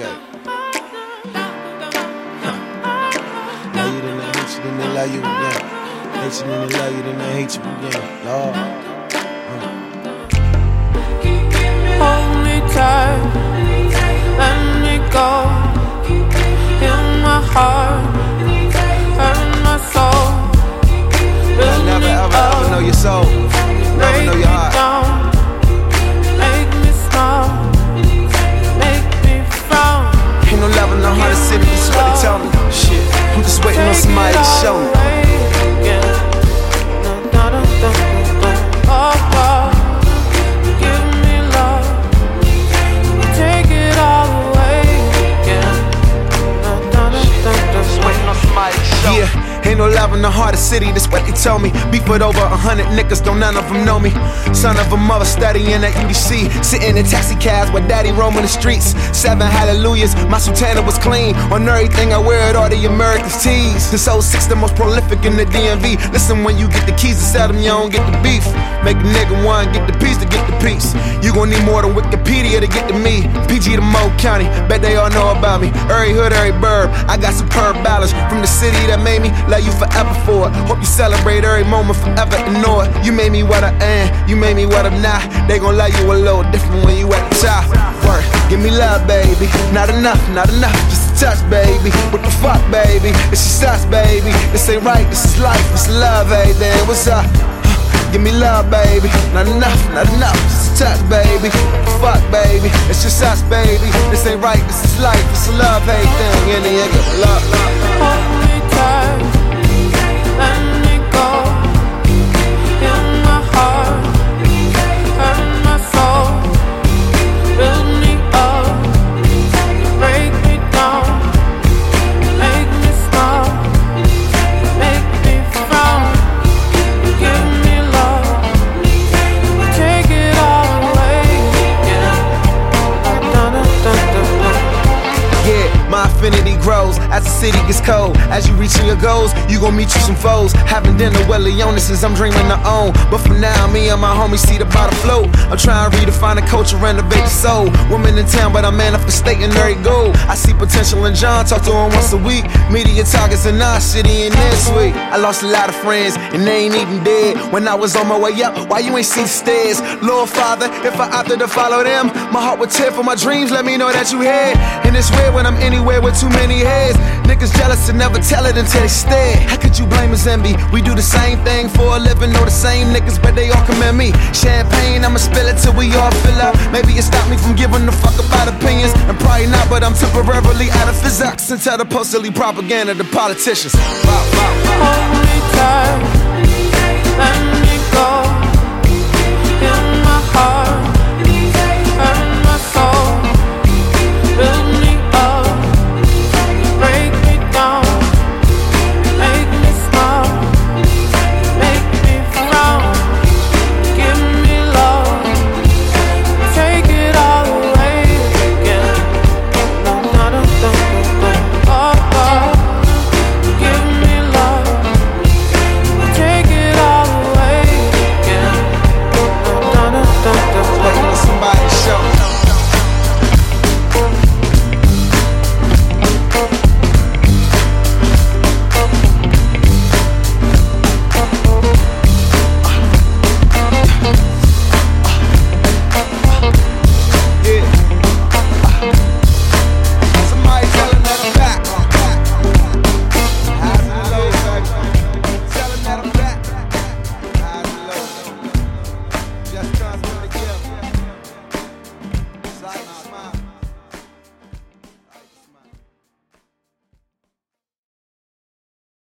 gay. Love you, then I hate you, then I love you again. Hate you, then I love you, then I hate you again. Lord. Hold me tight, let me go. Heal my heart, hurt my soul. Never ever know your soul. Never know your heart. Make me smile, make me frown. Ain't no love in the heart of the city, this is what they tell me. Shit, I'm just waiting on somebody to show me. Give me love, take it all away. Yeah, ain't no love in the heart of the city, that's what they told me. Beef with over 100 niggas, don't none of them know me. Son of a mother studying at UDC, sitting in taxi cabs with daddy roaming the streets. 7 hallelujahs, my sultana was clean. On everything I wear it, all the Americans tees. This 06 the most prolific in the DMV. Listen, when you get the keys to sell them, you don't get the beef. Make a nigga one, get the piece to get the piece. You gon' need more than Wikipedia to get to me. PG to Mo County, bet they all know about me. Every hood, every burb, I got superb balance. From the city that made me, love you forever for it. Hope you celebrate every moment, forever ignore it. You made me what I am, you made me what I'm not. They gon' love you a little different when you at the top. Work, give me love, baby. Not enough, just a touch, baby. What the fuck, baby? It's just us, baby. This ain't right, this is life, this is love, baby. What's up? Give me love, baby. Not enough, just a touch, baby. What the fuck, baby? It's just us, baby. This ain't right, this is life, it's a love, everything. In the end, give me love. Hold me tight, let me go. Heal my heart, hurt my soul. Build me up, break me down. Make me smile, make me frown. Give me love, take it all away. Yeah, my affinity grows as the city gets cold. As you reaching your goals, you gon' meet you some foes. Having dinner with Leonis I'm dreaming to own. But for now, me and my homies see the bottom float. I'm trying to redefine the culture, renovate the soul. Women in town, but I'm manifesting every goal. I see potential in John, talk to him once a week. Media targets in our city and this week. I lost a lot of friends, and they ain't even dead. When I was on my way up, why you ain't seen the stairs? Lord Father, if I opted to follow them, my heart would tear for my dreams, let me know that you here. And it's weird when I'm anywhere with too many heads. Niggas jealous and never tell it until they stare. How could you blame us, envy? We do the same thing for a living, know the same niggas, but they all commend me. Champagne, I'ma spill it till we all fill up. Maybe it stopped me from giving a fuck about opinions, and probably not, but I'm temporarily out of physics until the postally propaganda, the politicians. Hold me tight,